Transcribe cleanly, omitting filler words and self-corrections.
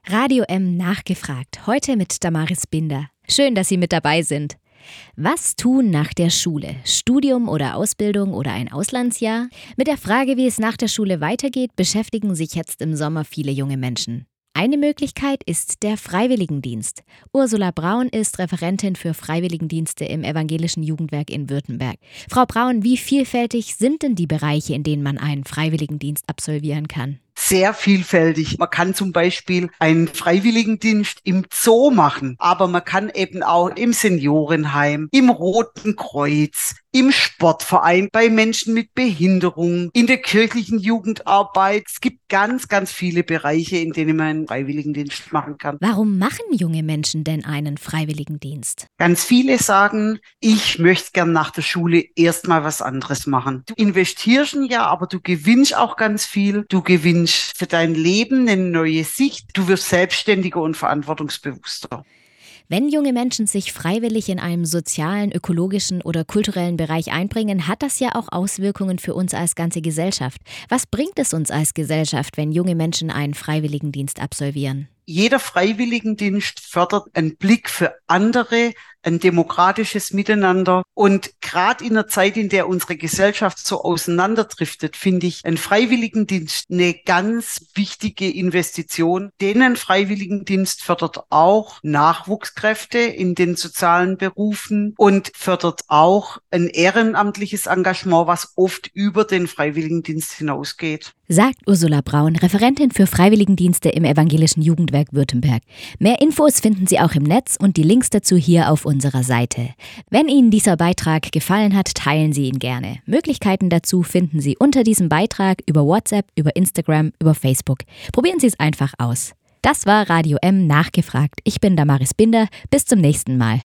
Radio M nachgefragt. Heute mit Damaris Binder. Schön, dass Sie mit dabei sind. Was tun nach der Schule? Studium oder Ausbildung oder ein Auslandsjahr? Mit der Frage, wie es nach der Schule weitergeht, beschäftigen sich jetzt im Sommer viele junge Menschen. Eine Möglichkeit ist der Freiwilligendienst. Ursula Braun ist Referentin für Freiwilligendienste im Evangelischen Jugendwerk in Württemberg. Frau Braun, wie vielfältig sind denn die Bereiche, in denen man einen Freiwilligendienst absolvieren kann? Sehr vielfältig. Man kann zum Beispiel einen Freiwilligendienst im Zoo machen, aber man kann eben auch im Seniorenheim, im Roten Kreuz, im Sportverein, bei Menschen mit Behinderung, in der kirchlichen Jugendarbeit. Es gibt ganz, ganz viele Bereiche, in denen man einen Freiwilligendienst machen kann. Warum machen junge Menschen denn einen Freiwilligendienst? Ganz viele sagen, ich möchte gern nach der Schule erstmal was anderes machen. Du investierst ein Jahr, aber du gewinnst auch ganz viel. Du gewinnst für dein Leben eine neue Sicht. Du wirst selbstständiger und verantwortungsbewusster. Wenn junge Menschen sich freiwillig in einem sozialen, ökologischen oder kulturellen Bereich einbringen, hat das ja auch Auswirkungen für uns als ganze Gesellschaft. Was bringt es uns als Gesellschaft, wenn junge Menschen einen Freiwilligendienst absolvieren? Jeder Freiwilligendienst fördert einen Blick für andere, ein demokratisches Miteinander. Und gerade in der Zeit, in der unsere Gesellschaft so auseinanderdriftet, finde ich einen Freiwilligendienst eine ganz wichtige Investition. Denn ein Freiwilligendienst fördert auch Nachwuchskräfte in den sozialen Berufen und fördert auch ein ehrenamtliches Engagement, was oft über den Freiwilligendienst hinausgeht. Sagt Ursula Braun, Referentin für Freiwilligendienste im Evangelischen Jugendwerk Württemberg. Mehr Infos finden Sie auch im Netz und die Links dazu hier auf unserer Seite. Wenn Ihnen dieser Beitrag gefallen hat, teilen Sie ihn gerne. Möglichkeiten dazu finden Sie unter diesem Beitrag über WhatsApp, über Instagram, über Facebook. Probieren Sie es einfach aus. Das war Radio M nachgefragt. Ich bin Damaris Binder. Bis zum nächsten Mal.